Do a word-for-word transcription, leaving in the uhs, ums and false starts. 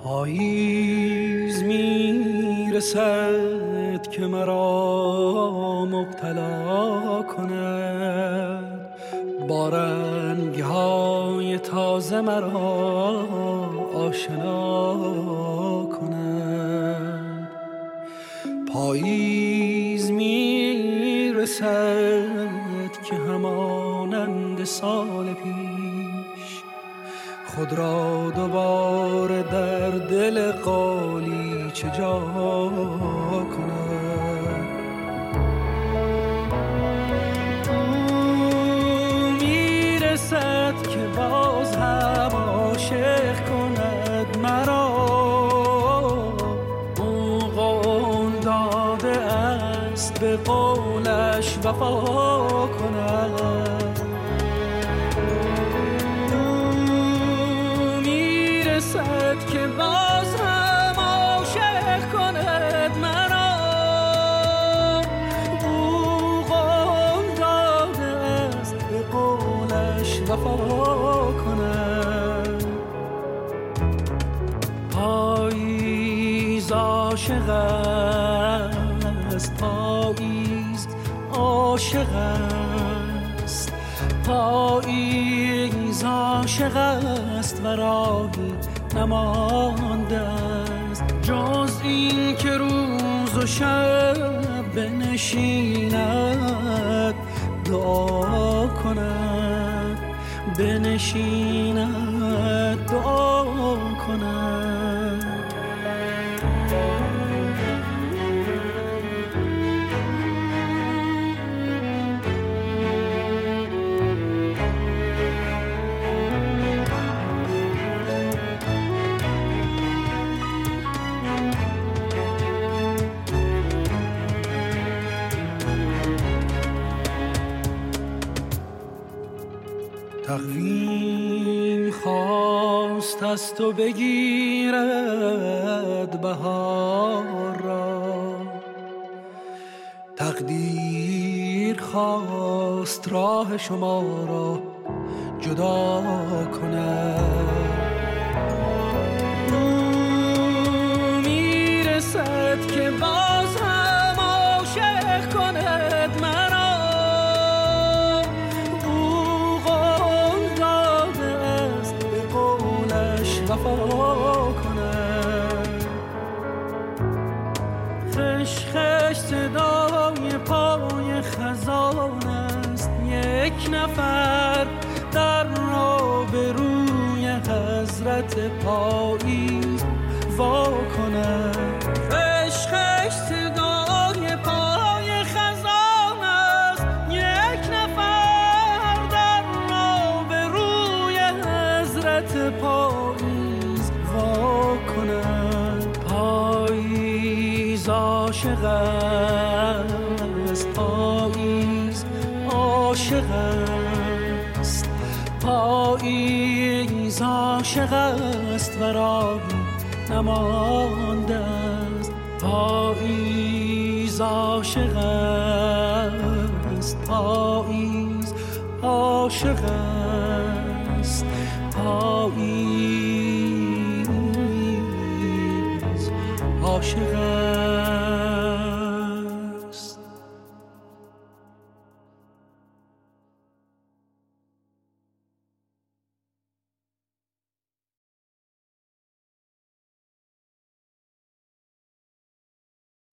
پاییز میرسد که مرا مبتلا کند، با رنگ‌های تازه مرا آشنا کند. پاییز میرسد که همانند سال پیش خود را دوباره در دل قالیچه جا کند. او میرسد که باز هم عاشق کند مرا، او قول داده است به قولش وفا کند. که باز هم عاشق کند مرا، او قول داده است به قولش وفا کند. پاییز عاشق است، پاییز عاشق است، پاییز عاشق است و راهی نمانده است جز این که روز و شب بنشیند دعا کند، بنشیند دعا کند. تقویم خواست از تو بگیرد بهار را، تقدیر خواست راه شما را جدا کند. او میرسد که باز هم عاشق کند مرا، وفا کند. خش خش صدای پای خزان است، یک نفر در را به روی حضرت پاییز وا کند. خش خش صدای پای خزان است، یک نفر در را به روی حضرت پاییز وا کند. پاییز عاشق است، پاییز عاشق است، پاییز عاشق است و راهی نمانده است. پاییز عاشق است، پاییز عاشق است، پاییز عاشق